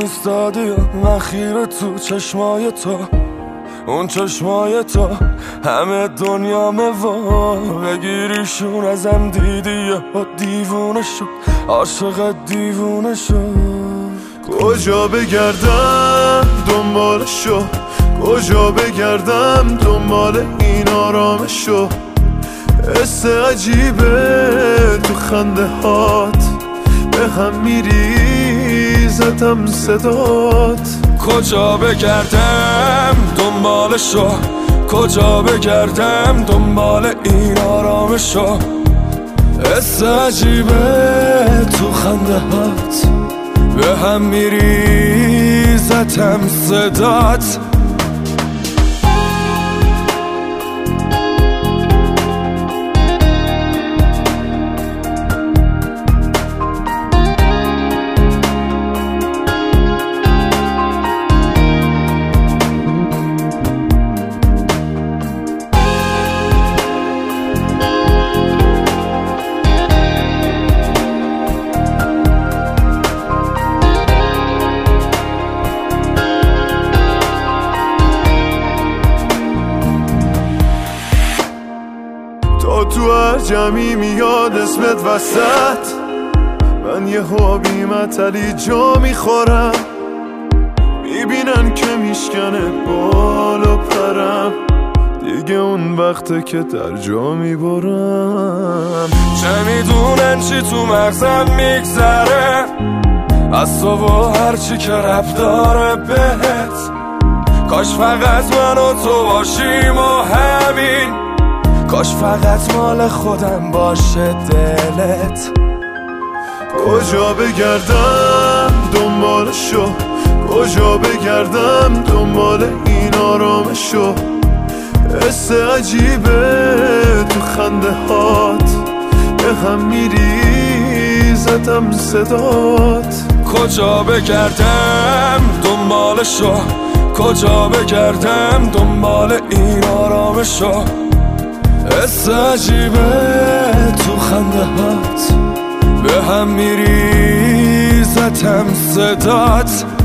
ایستادی و من خیره تو چشمای تو، اون چشمای تو همه دنیامه و بگیریشون ازم دیدی و دیوونه شد، عاشق دیوونه شد. کجا بگردم دنبالشو، کجا بگردم دنبال این آرامشو، حس عجیبه تو خنده هات به هم میریزتم صدات. کجا بگردم دنبالشو، کجا بگردم دنبال این آرامشو، حس عجیبه تو خنده هات به هم میریزتم صدات. تو هر جمعی میاد اسمت وسط، من یه بی مطلی جا میخورم، میبینن که میشکنه بالا پرم، دیگه اون وقته که در جا میبرم. چه میدونن چی تو مغزم میگذره از تو و هرچی که رب داره بهت، کاش فقط من و تو باشیم و همین، کاش فقط مال خودم باشه دلت. کجا بگردم دنبالشو، کجا بگردم دنبال این آرامشو، حس عجیبه تو خنده هات به هم میریزتم صدات. کجا بگردم دنبالشو، کجا بگردم دنبال این آرامشو، حس عجیبه تو خنده هات به هم میریزتم صدات.